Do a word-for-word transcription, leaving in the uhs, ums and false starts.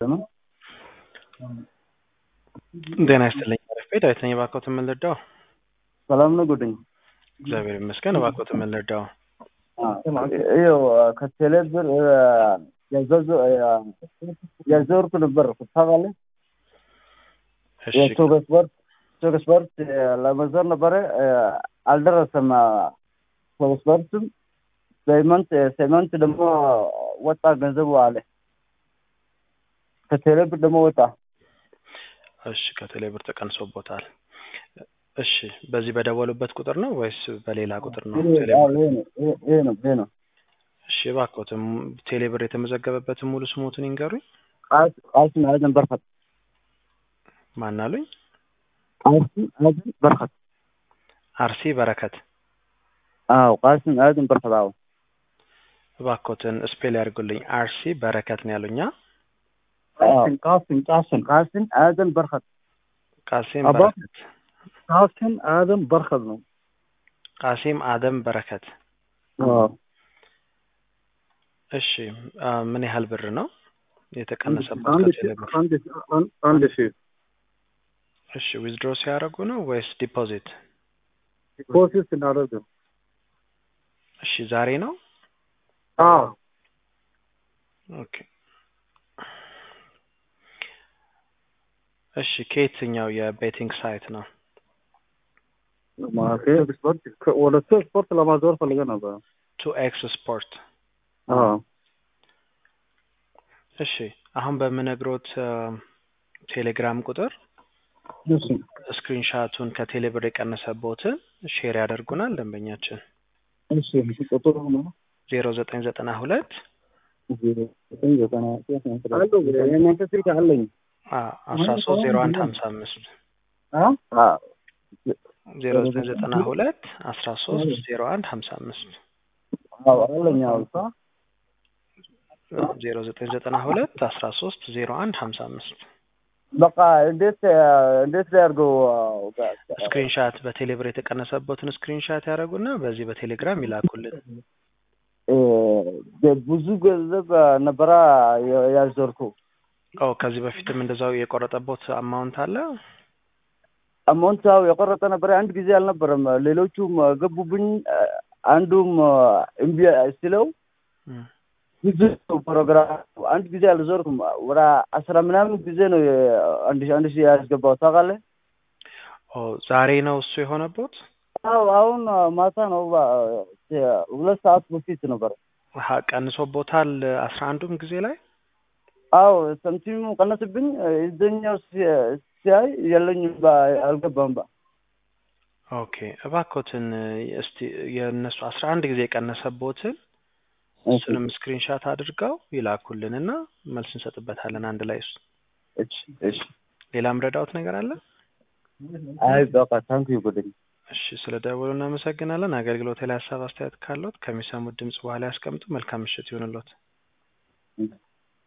ነው ጤና ይስጥልኝ። ረፌድ አይተኝ ባኮት መልዳው ሰላም ነው ጉድኝ እግዚአብሔር ይመስገን። ባኮት መልዳው አዮ ከቴሌብር ያዘዙ ያዘርኩ ነበር ተባለ እሺ የሶገስበር ሶገስበር ለመዘር ነበር አልደረሰም ሶገስበርም ሳይመንት ሳይመንት ደግሞ ወጣ ገንዘቡ አለ ከቴሌብር ደግሞ ወጣ። እሺ ከቴሌብር ተቀንሶቦታል። እሺ በዚህ በደወሉበት ቁጥር ነው ወይስ በሌላ ቁጥር ነው? ቴሌብር ይሄ ነው ይሄ ነው። እሺ ባኮትም ቴሌብር የተመዘገበበትን ሙሉ ስሞቱን ይንገሩኝ። ቃስ ቃስ አዘን በርከት ማን አሉኝ? ቃስ አዘን በርከት አርሲ በረከት። አዎ ቃስ አዘን በርከት። አዎ ባኮትን ስፔል ያርጉልኝ። አርሲ በረከት ነው ያሉኛ? ቃስን ቃስን ቃስን ቃስን አዘን በርከት ቃሲም በረከት ቃስን አዘን በርከት ነው። ቃሲም አደም በረከት። አዎ እሺ ምን ያህል ብር ነው የተቀነሰበት ከቴሌብር? አንድ አንድ ሺህ። እሺ ዊዝድሮ ሲያደርጉ ነው ወይስ ዲፖዚት? ዲፖዚት እናደርግ። እሺ ዛሬ ነው? አዎ ኦኬ። እሺ ከየትኛው የቤቲንግ ሳይት ነው? ማለቴ ስፖርት ወደ ስፖርት ለማዞር ፈልገህ ነበር። ቱ ኤክስ ስፖርት። አዎ እሺ አሁን በምነግሮት ቴሌግራም ቁጥር እሺ ስክሪንሻቱን ከቴሌብር የቀነሰቦትን ሼር ያደርጉናል ደንበኛችን። እሺ ቁጥሩ ነው ዜሮ ዘጠኝ ዘጠና ሁለት ዜሮ ዘጠኝ ዘጠና ሁለት አለው የእናንተ ስልክ አለኝ። አስራ ሶስት ዜሮ አንድ ሀምሳ አምስት አ አ ዜሮ ዘጠኝ ዘጠና ሁለት አስራ ሶስት ዜሮ አንድ ሀምሳ አምስት አዎ አለኝ። አዎ ዜሮ ዘጠኝ ዘጠና ሁለት አስራ ሶስት ዜሮ አንድ ሀምሳ አምስት በቃ እንዴት እንዴት ያርገው? ስክሪንሻት በቴሌብር የተቀነሰበትን ስክሪንሻት ያደርጉና በዚህ በቴሌግራም ይላኩልን። እ ብዙ ገንዘብ ነበራ ያዘርኩ። ኦ ከዚህ በፊትም እንደዛው የቆረጠቦት አማውንት አለ? አማውንታው የቆረጠ ነበር። አንድ ጊዜ አልነበረም። ሌሎቹም ገቡብኝ። አንዱም እምቢ ሲለው ብዙ ፕሮግራም አንድ ጊዜ አልዞርኩም። ወራ አስራ ምናምን ጊዜ ነው አንድ ሺህ አንድ ሺህ ያስገባው ታውቃለህ? ኦ ዛሬ ነው እሱ የሆነበት? አዎ አሁን ማታ ነው ሁለት ሰዓት በፊት ነበር። አሃ ቀንሶቦታል አስራ አንዱም ጊዜ ላይ? አዎ ሰምቲሙ ቀነስብኝ። እዚህኛው ሲያይ የለኝም አልገባም። ባ ኦኬ እባክዎትን እስቲ የነሱ አስራ አንድ ጊዜ ቀነሰቦትን እሱንም ስክሪንሻት አድርገው ይላኩልንና መልስ እንሰጥበታለን አንድ ላይ። እሱ እሺ እሺ። ሌላም ረዳውት ነገር አለ? አይ በቃ ታንክ ዩ ጉድ። እሺ ስለደወሉ እናመሰግናለን። አገልግሎት ላይ ሀሳብ አስተያየት ካለዎት ከሚሰሙት ድምጽ በኋላ ያስቀምጡ። መልካም ምሽት ይሁንልዎት።